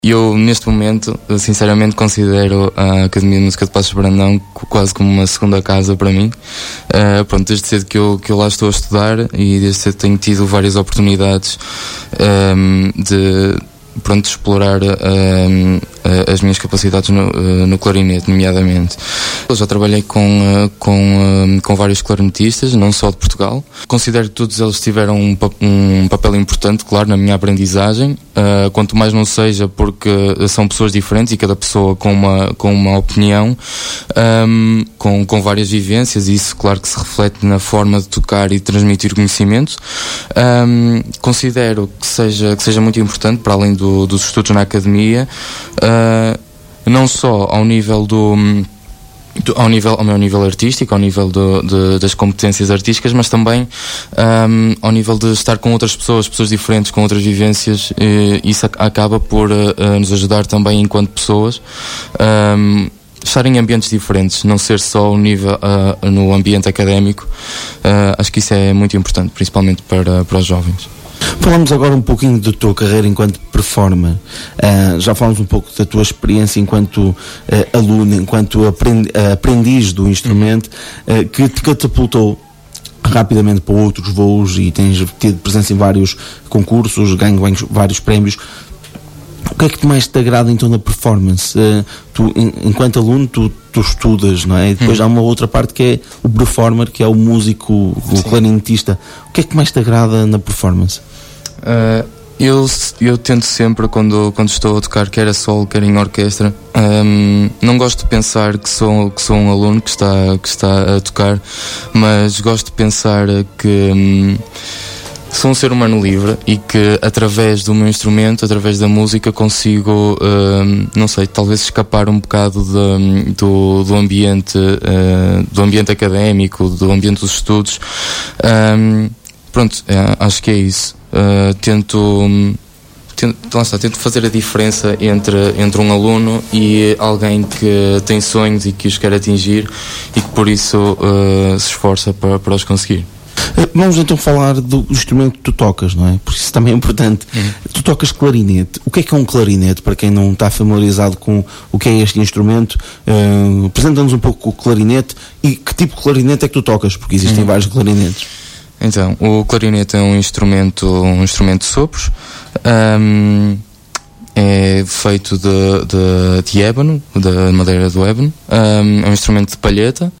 Eu, neste momento, sinceramente considero a Academia de Música de Paços de Brandão quase como uma segunda casa para mim. Pronto, desde cedo que eu lá estou a estudar e desde cedo tenho tido várias oportunidades de explorar as minhas capacidades no clarinete, nomeadamente. Eu já trabalhei com vários clarinetistas, não só de Portugal. Considero que todos eles tiveram um papel importante, claro, na minha aprendizagem, quanto mais não seja porque são pessoas diferentes e cada pessoa com uma opinião, com várias vivências, e isso, claro, que se reflete na forma de tocar e de transmitir conhecimento. Considero que seja muito importante, para além dos estudos na academia, não só ao meu nível artístico, ao nível das competências artísticas, mas também ao nível de estar com outras pessoas diferentes, com outras vivências. Isso acaba por nos ajudar também, enquanto pessoas, estar em ambientes diferentes, não ser só no ambiente académico. Acho que isso é muito importante, principalmente para os jovens. Falamos agora um pouquinho da tua carreira enquanto performer. Já falamos um pouco da tua experiência enquanto aluno, enquanto aprendiz do instrumento, que te catapultou rapidamente para outros voos e tens tido presença em vários concursos, ganho vários prémios. O que é que mais te agrada então na performance? Tu, enquanto aluno, tu estudas, não é? E depois há uma outra parte que é o performer, que é o músico, o clarinetista. O que é que mais te agrada na performance? Eu tento sempre, quando estou a tocar, quer a solo, quer em orquestra, não gosto de pensar que sou um aluno que está a tocar, mas gosto de pensar que sou um ser humano livre e que, através do meu instrumento, através da música, consigo, não sei, talvez escapar um bocado do ambiente académico, do ambiente dos estudos. Acho que é isso. Tento fazer a diferença entre um aluno e alguém que tem sonhos e que os quer atingir e que por isso se esforça para os conseguir. Vamos então falar do instrumento que tu tocas, não é? Porque isso também é importante. Tu tocas clarinete. O que é um clarinete, para quem não está familiarizado com o que é este instrumento? Apresenta-nos um pouco o clarinete e que tipo de clarinete é que tu tocas, porque existem vários clarinetes. Então, o clarinete é um instrumento de sopros. É feito de ébano, da madeira do ébano. É um instrumento de palheta.